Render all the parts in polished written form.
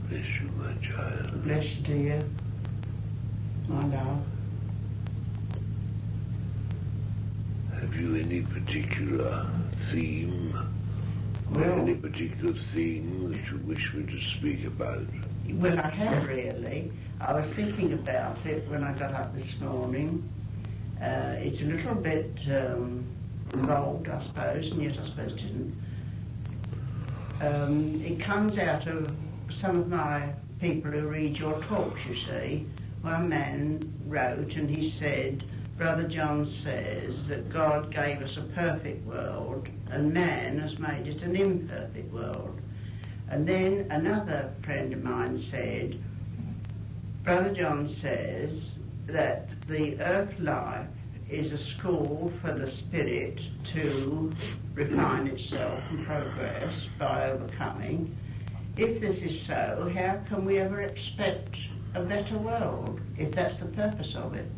Bless you, my child. Bless you, dear. My love. Have you any particular theme? Or any particular thing that you wish me to speak about? Well, I have really. I was thinking about it when I got up this morning. It's a little bit involved, I suppose, and yet I suppose it isn't. It comes out of some of my people who read your talks, you see. One man wrote and he said, Brother John says that God gave us a perfect world and man has made it an imperfect world. And then another friend of mine said, Brother John says that the earth life is a school for the spirit to refine itself and progress by overcoming. If this is so, how can we ever expect a better world if that's the purpose of it?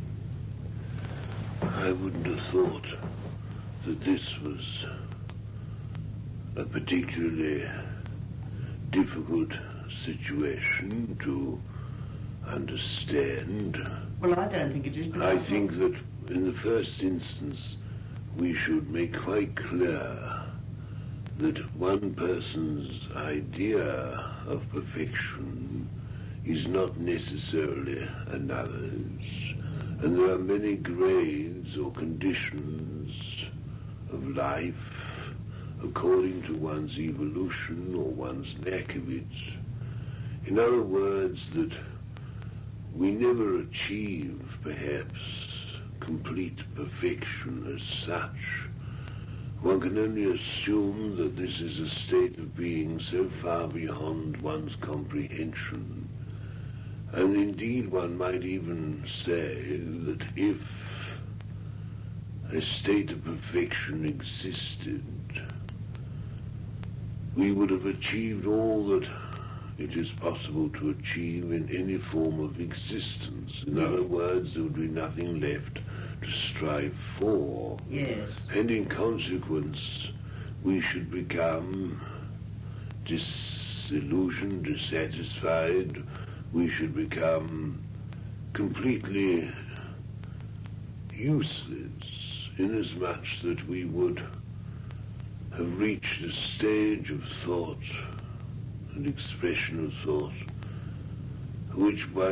I wouldn't have thought that this was a particularly difficult situation to understand. Well, I don't think it is. I think that in the first instance we should make quite clear that one person's idea of perfection is not necessarily another's, and there are many grades or conditions of life according to one's evolution or one's lack of it. In other words, that we never achieve, perhaps, complete perfection as such. One can only assume that this is a state of being so far beyond one's comprehension. And indeed one might even say that if a state of perfection existed, we would have achieved all that it is possible to achieve in any form of existence. In other words, there would be nothing left to strive for. Yes. And in consequence, we should become disillusioned, dissatisfied. We should become completely useless, inasmuch that we would have reached a stage of thought and expression of thought which by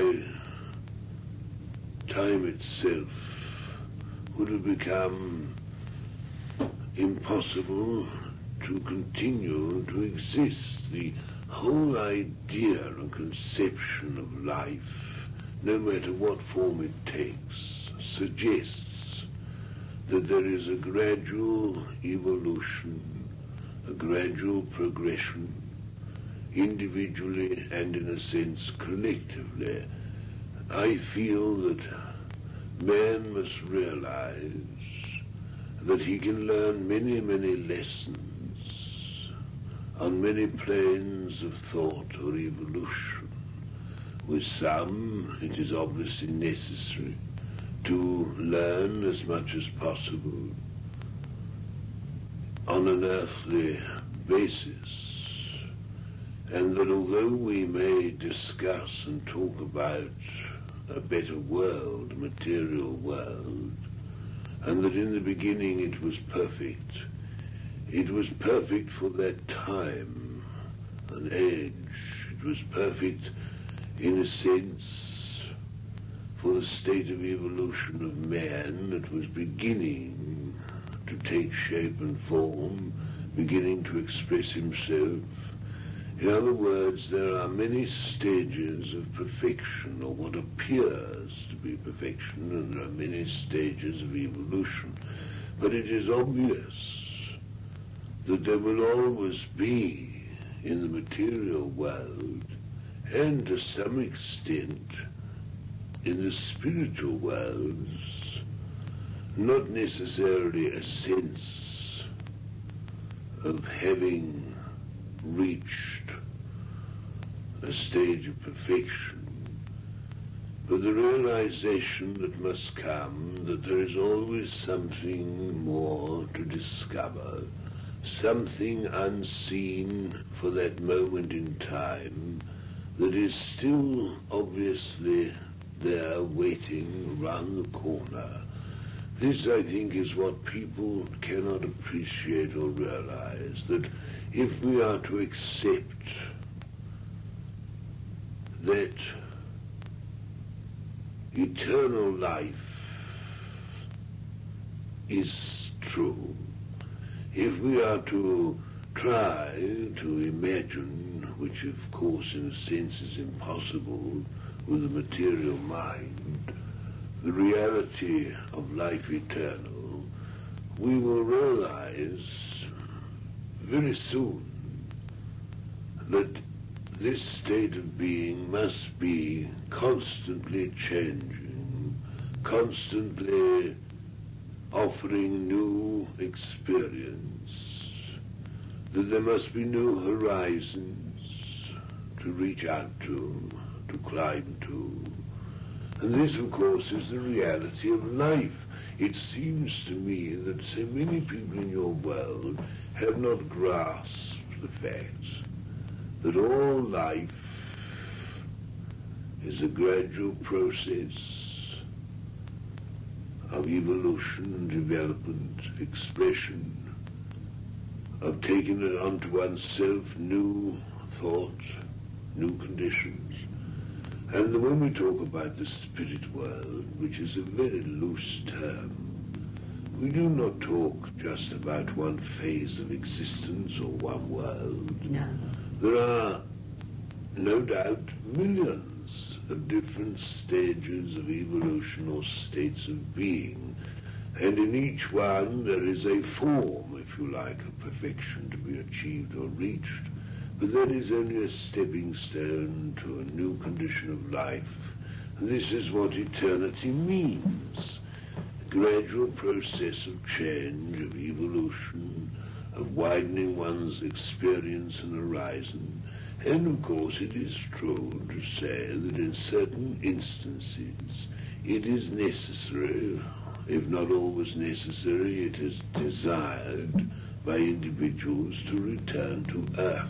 time itself would have become impossible to continue to exist. The whole idea and conception of life, no matter what form it takes, suggests that there is a gradual evolution, a gradual progression, individually and in a sense collectively. I feel that man must realize that he can learn many, many lessons on many planes of thought or evolution. With some, it is obviously necessary to learn as much as possible on an earthly basis, and that although we may discuss and talk about a better world, a material world, and that in the beginning it was perfect for that time and age. It was perfect in a sense for the state of evolution of man that was beginning to take shape and form, beginning to express himself. In other words, there are many stages of perfection, or what appears to be perfection, and there are many stages of evolution. But it is obvious that there will always be in the material world, and to some extent in the spiritual worlds, not necessarily a sense of having reached a stage of perfection, but the realization that must come that there is always something more to discover, something unseen for that moment in time, that is still obviously there waiting around the corner. This, I think, is what people cannot appreciate or realize, that if we are to accept that eternal life is true, if we are to try to imagine, which of course in a sense is impossible with the material mind, the reality of life eternal, we will realize very soon that this state of being must be constantly changing, constantly offering new experience, that there must be new horizons to reach out to climb to. And this, of course, is the reality of life. It seems to me that so many people in your world have not grasped the fact that all life is a gradual process of evolution, development, expression, of taking it onto oneself new thoughts, new conditions. And when we talk about the spirit world, which is a very loose term, we do not talk just about one phase of existence or one world. No. There are, no doubt, millions of different stages of evolution or states of being, and in each one there is a form, if you like, of perfection to be achieved or reached, but that is only a stepping stone to a new condition of life. And this is what eternity means, a gradual process of change, of evolution, of widening one's experience and horizon. And of course it is true to say that in certain instances it is necessary, if not always necessary, it is desired by individuals to return to earth,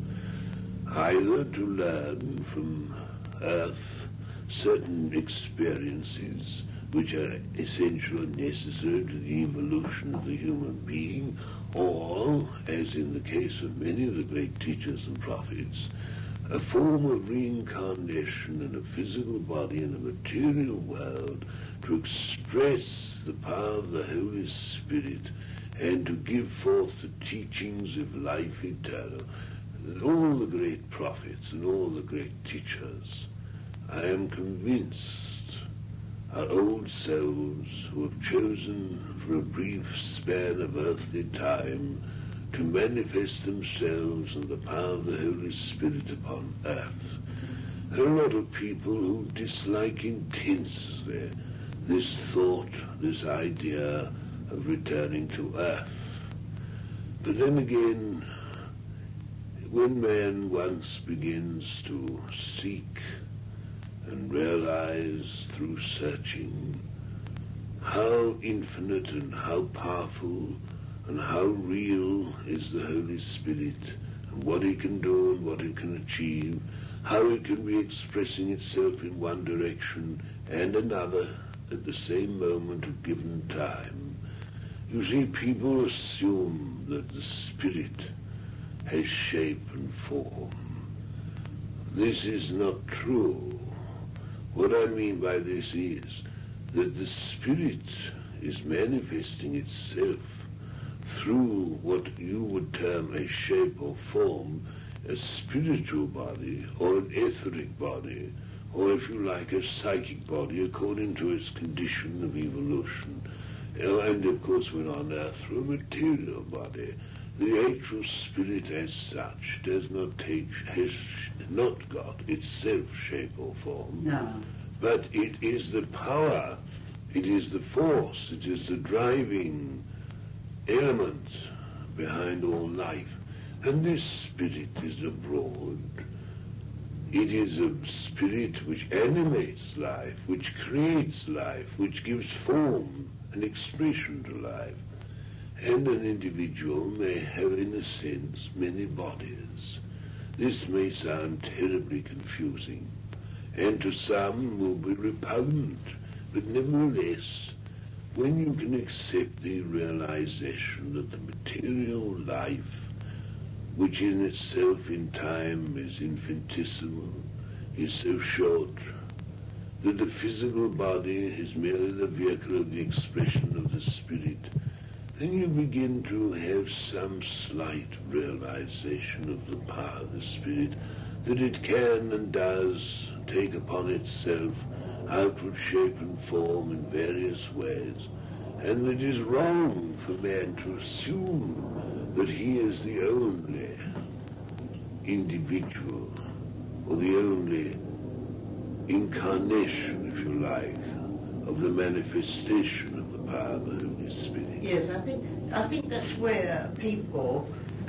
either to learn from earth certain experiences which are essential and necessary to the evolution of the human being, or, as in the case of many of the great teachers and prophets, a form of reincarnation in a physical body in a material world to express the power of the Holy Spirit and to give forth the teachings of life eternal. All the great prophets and all the great teachers, I am convinced, are old souls who have chosen for a brief span of earthly time to manifest themselves in the power of the Holy Spirit upon earth. There are a lot of people who dislike intensely this thought, this idea of returning to earth. But then again, when man once begins to seek and realize through searching how infinite and how powerful and how real is the Holy Spirit, and what it can do and what it can achieve, how it can be expressing itself in one direction and another at the same moment of given time. You see, people assume that the Spirit has shape and form. This is not true. What I mean by this is that the Spirit is manifesting itself through what you would term a shape or form, a spiritual body or an etheric body, or if you like, a psychic body according to its condition of evolution. And of course when on earth through a material body. The actual spirit as such has not got itself shape or form. No. But it is the power, it is the force, it is the driving element behind all life. And this spirit is abroad. It is a spirit which animates life, which creates life, which gives form and expression to life. And an individual may have, in a sense, many bodies. This may sound terribly confusing, and to some will be repugnant, but nevertheless, when you can accept the realization that the material life, which in itself in time is infinitesimal, is so short, that the physical body is merely the vehicle of the expression of the spirit, then you begin to have some slight realization of the power of the spirit, that it can and does take upon itself outward shape and form in various ways, and it is wrong for man to assume that he is the only individual, or the only incarnation, if you like, of the manifestation of the power of the Holy Spirit. Yes, I think that's where people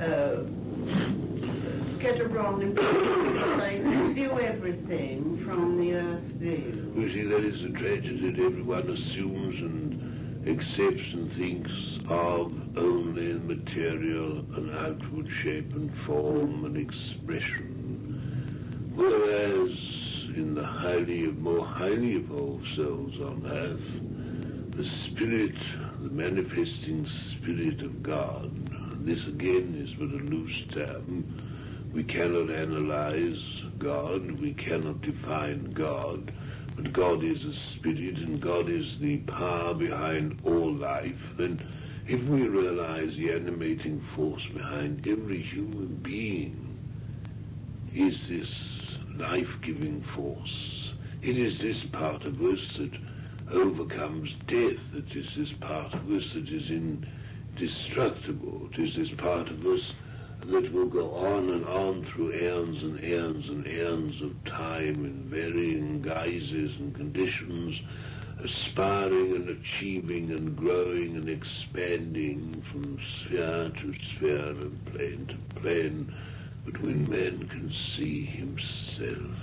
get a wrong impression. They view everything from the earth view. You see, that is the tragedy, that everyone assumes and accepts and thinks of only material and outward shape and form and expression, whereas in the more highly evolved souls on earth, the spirit, the manifesting spirit of God, this again is but a loose term. We cannot analyze God, we cannot define God, but God is a spirit and God is the power behind all life. Then if we realize the animating force behind every human being is this life-giving force, it is this part of us that overcomes death, it is this part of us that is indestructible, it is this part of us that will go on and on through eons and eons and eons of time in varying guises and conditions, aspiring and achieving and growing and expanding from sphere to sphere and plane to plane. But when man can see himself,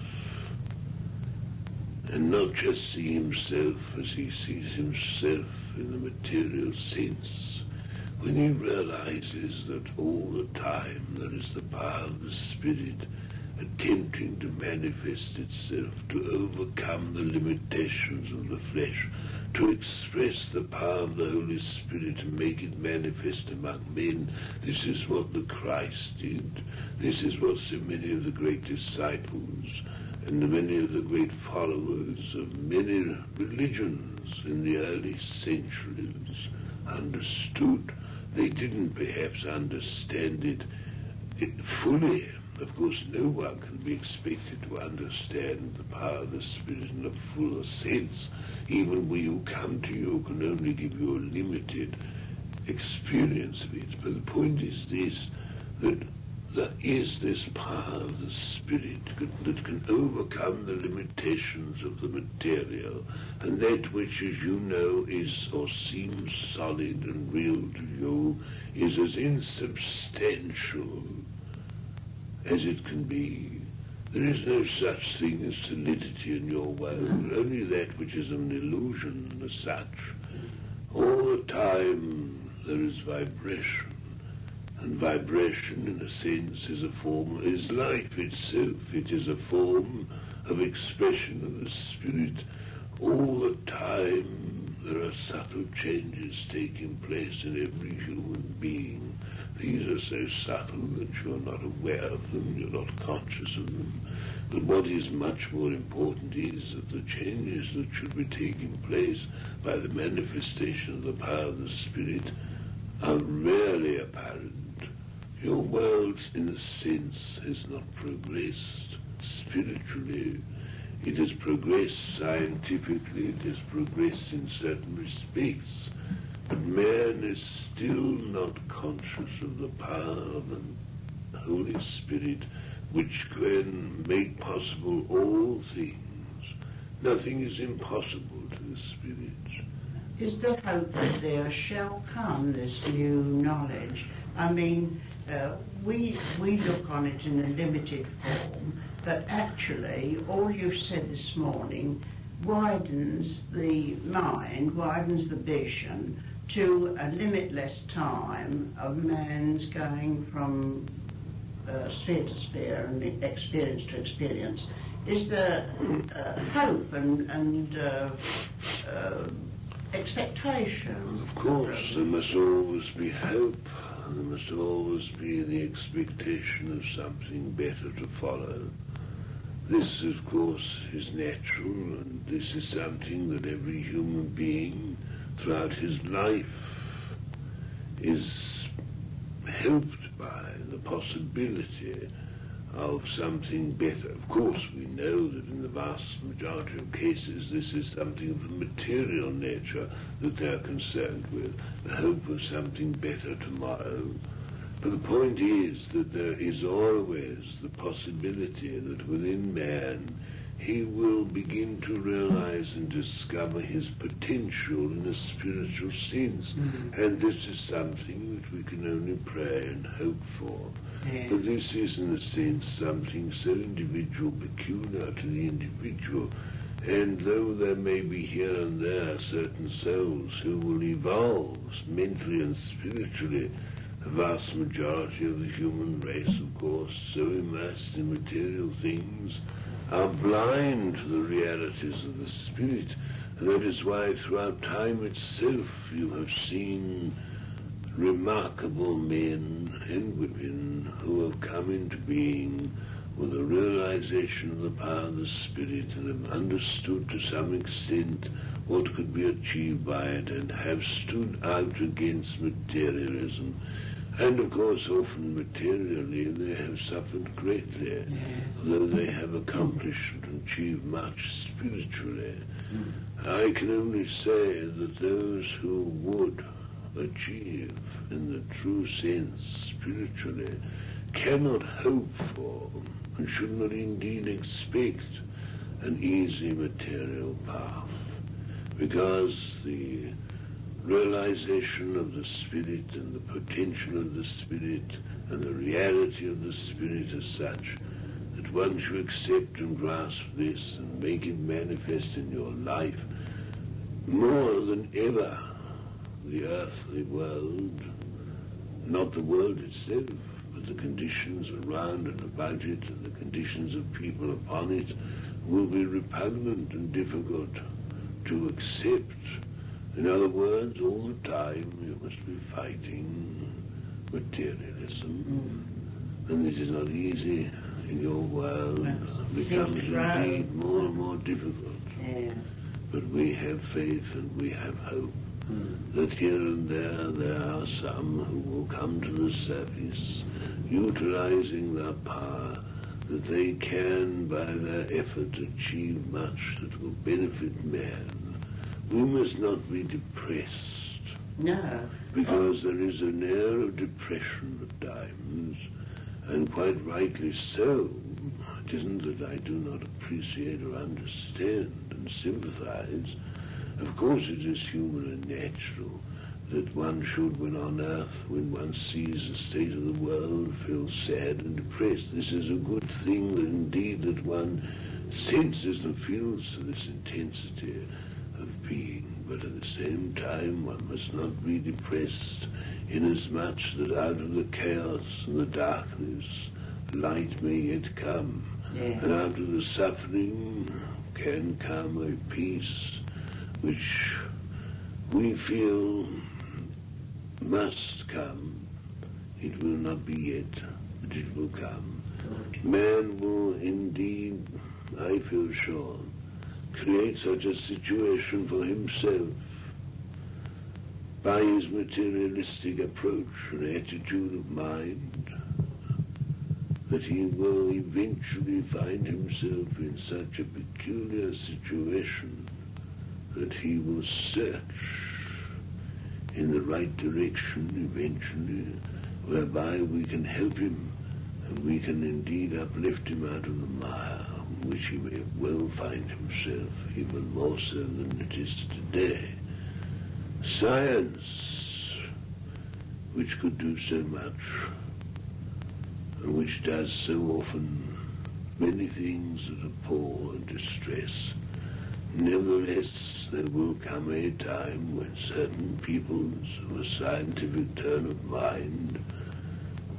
and not just see himself as he sees himself in the material sense, when he realizes that all the time there is the power of the Spirit attempting to manifest itself, to overcome the limitations of the flesh, to express the power of the Holy Spirit, to make it manifest among men. This is what the Christ did. This is what so many of the great disciples and many of the great followers of many religions in the early centuries understood. They didn't perhaps understand it fully. Of course, no one can be expected to understand the power of the Spirit in a fuller sense. Even we who come to you can only give you a limited experience of it. But the point is this, that there is this power of the Spirit that can overcome the limitations of the material, and that which, as you know, is or seems solid and real to you is as insubstantial as it can be. There is no such thing as solidity in your world, only that which is an illusion as such. All the time there is vibration, and vibration in a sense is life itself. It is a form of expression of the Spirit. All the time there are subtle changes taking place in every human being. These are so subtle that you're not aware of them, you're not conscious of them. But what is much more important is that the changes that should be taking place by the manifestation of the power of the Spirit are rarely apparent. Your world, in a sense, has not progressed spiritually. It has progressed scientifically, it has progressed in certain respects, but man is still not conscious of the power of the Holy Spirit, which can make possible all things. Nothing is impossible to the Spirit. Is there hope that there shall come this new knowledge? I mean, we look on it in a limited form, but actually all you said this morning widens the mind, widens the vision to a limitless time of man's going from sphere to sphere and experience to experience, is there hope and expectation? Of course, there must always be hope. There must always be the expectation of something better to follow. This, of course, is natural, and this is something that every human being throughout his life is helped by, the possibility of something better. Of course, we know that in the vast majority of cases this is something of a material nature that they are concerned with, the hope of something better tomorrow. But the point is that there is always the possibility that within man he will begin to realize and discover his potential in a spiritual sense. Mm-hmm. And this is something that we can only pray and hope for. Yeah. But this is, in a sense, something so individual, peculiar to the individual. And though there may be here and there certain souls who will evolve mentally and spiritually, the vast majority of the human race, of course, so immersed in material things, are blind to the realities of the spirit. And that is why throughout time itself you have seen remarkable men and women who have come into being with a realization of the power of the spirit and have understood to some extent what could be achieved by it and have stood out against materialism. And of course, often materially, they have suffered greatly, though they have accomplished and achieved much spiritually. I can only say that those who would achieve, in the true sense, spiritually, cannot hope for, and should not indeed expect, an easy material path, because the realization of the spirit and the potential of the spirit and the reality of the spirit is such that once you accept and grasp this and make it manifest in your life, more than ever the earthly world, not the world itself, but the conditions around and about it and the conditions of people upon it will be repugnant and difficult to accept. In other words, all the time you must be fighting materialism. And this is not easy in your world. It becomes indeed more and more difficult. Yeah. But we have faith and we have hope that here and there are some who will come to the surface, utilizing their power, that they can by their effort achieve much that will benefit man. We must not be depressed. No. Because there is an air of depression at times, and quite rightly so. It isn't that I do not appreciate or understand and sympathize. Of course it is human and natural that one should, when on earth, when one sees the state of the world, feel sad and depressed. This is a good thing that indeed that one senses and feels to this intensity of being, but at the same time one must not be depressed, inasmuch that out of the chaos and the darkness light may yet come, and out of the suffering can come a peace which we feel must come. It will not be yet, but it will come. Man will indeed, I feel sure, create such a situation for himself by his materialistic approach and attitude of mind that he will eventually find himself in such a peculiar situation that he will search in the right direction eventually, whereby we can help him and we can indeed uplift him out of the mire in which he may well find himself, even more so than it is today. Science, which could do so much, and which does so often many things that appall and distress, nevertheless there will come a time when certain peoples of a scientific turn of mind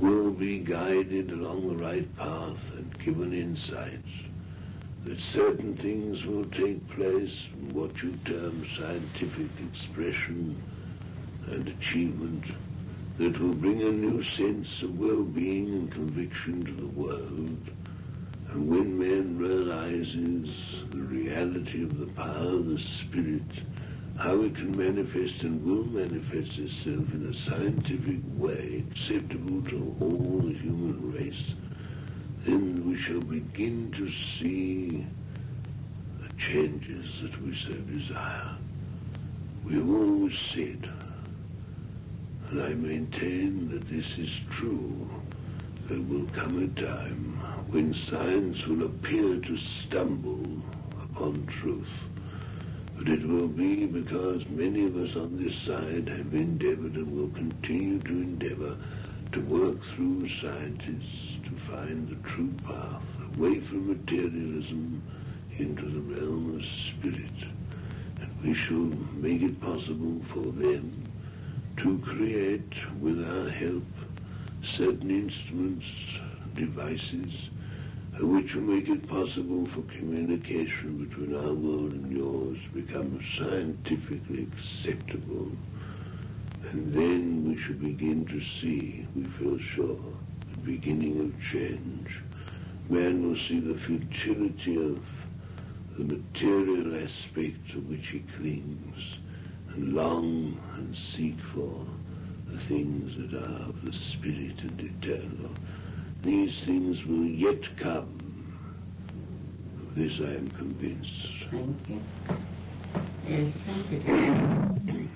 will be guided along the right path and given insights, that certain things will take place in what you term scientific expression and achievement that will bring a new sense of well-being and conviction to the world. And when man realizes the reality of the power of the Spirit, how it can manifest and will manifest itself in a scientific way acceptable to all the human race, then we shall begin to see the changes that we so desire. We have always said, and I maintain that this is true, there will come a time when science will appear to stumble upon truth. But it will be because many of us on this side have endeavored and will continue to endeavor to work through scientists to find the true path, away from materialism into the realm of spirit. And we shall make it possible for them to create, with our help, certain instruments, devices, which will make it possible for communication between our world and yours to become scientifically acceptable. And then we shall begin to see, we feel sure, the beginning of change. Man will see the futility of the material aspects of which he clings, and long and seek for the things that are of the spirit and eternal. These things will yet come. Of this I am convinced. Thank you. Yes, thank you. Thank you.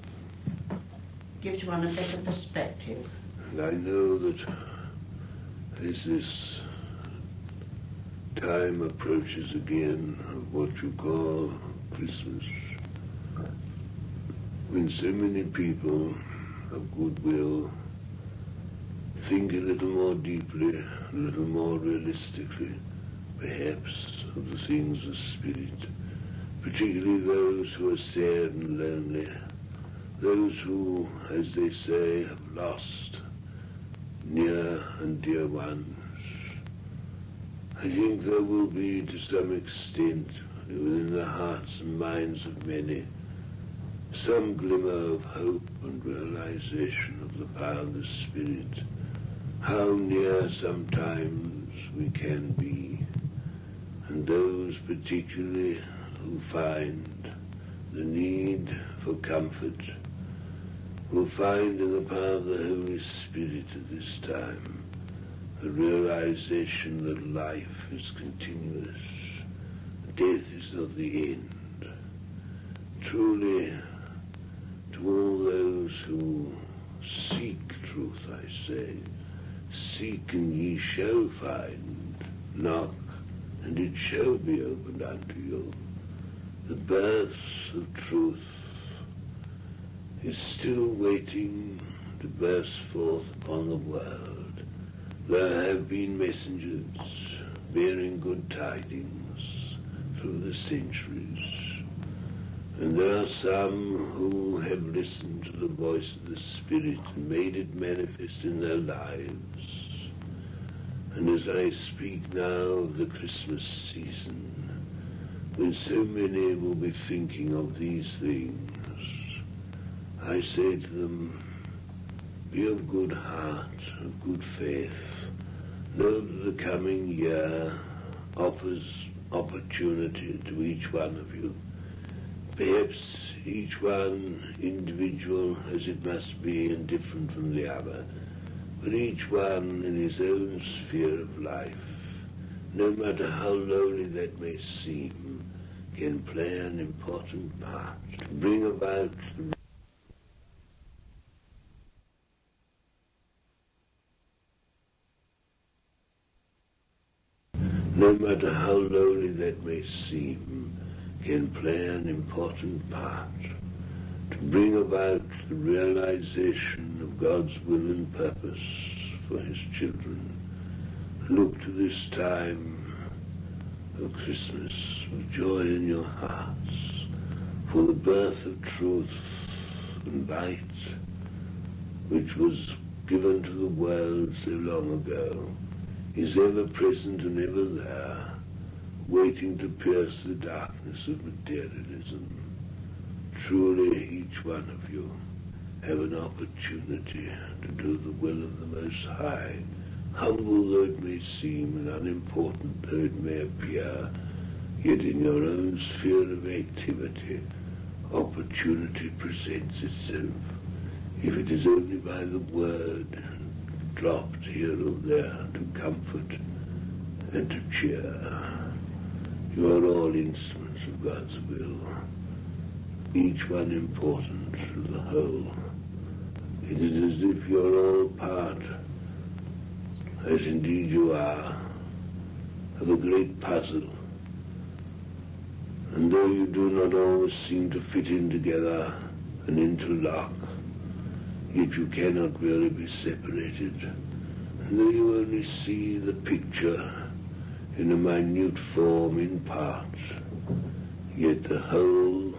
Gives one a better perspective. And I know that as this time approaches again of what you call Christmas, when so many people of goodwill think a little more deeply, a little more realistically, perhaps, of the things of spirit, particularly those who are sad and lonely, those who, as they say, have lost near and dear ones. I think there will be, to some extent, within the hearts and minds of many, some glimmer of hope and realization of the power of the Spirit, how near sometimes we can be, and those particularly who find the need for comfort will find in the power of the Holy Spirit at this time the realization that life is continuous, death is not the end. Truly, to all those who seek truth, I say, seek and ye shall find, knock and it shall be opened unto you. The birth of truth is still waiting to burst forth upon the world. There have been messengers bearing good tidings through the centuries, and there are some who have listened to the voice of the Spirit and made it manifest in their lives. And as I speak now of the Christmas season, when so many will be thinking of these things, I say to them, be of good heart, of good faith. Know that the coming year offers opportunity to each one of you. Perhaps each one individual as it must be and different from the other, but each one in his own sphere of life, no matter how lowly that may seem, can play an important part to bring about no matter how lowly that may seem, can play an important part to bring about the realization of God's will and purpose for His children. Look to this time of Christmas with joy in your hearts, for the birth of truth and light, which was given to the world so long ago, is ever present and ever there, waiting to pierce the darkness of materialism. Truly, each one of you have an opportunity to do the will of the Most High, humble though it may seem and unimportant though it may appear, yet in your own sphere of activity, opportunity presents itself, if it is only by the word dropped here or there to comfort and to cheer. You are all instruments of God's will, each one important to the whole. It is as if you're all part, as indeed you are, of a great puzzle. And though you do not always seem to fit in together and interlock, yet you cannot really be separated. And though you only see the picture in a minute form in parts, yet the whole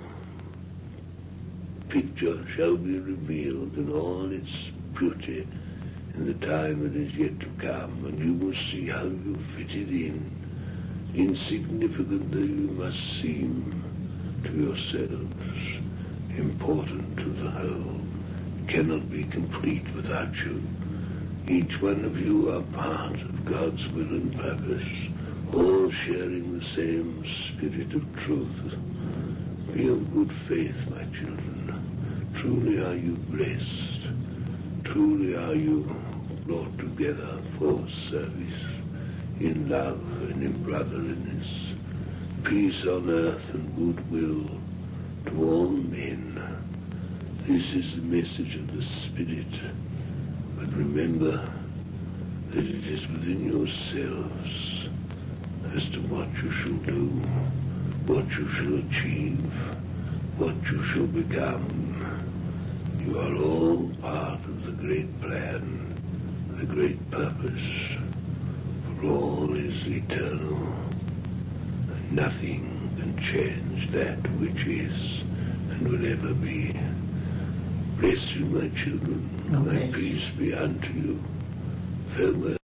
picture shall be revealed in all its beauty in the time that is yet to come, and you will see how you fitted in, insignificant though you must seem to yourselves, important to the whole, cannot be complete without you. Each one of you are part of God's will and purpose, all sharing the same spirit of truth. Be of good faith, my children. Truly are you blessed. Truly are you brought together for service, in love and in brotherliness, peace on earth and goodwill to all men. This is the message of the Spirit. But remember that it is within yourselves as to what you shall do, what you shall achieve, what you shall become. You are all part of the great plan, the great purpose, for all is eternal, and nothing can change that which is and will ever be. Bless you, my children. My peace be unto you. Farewell.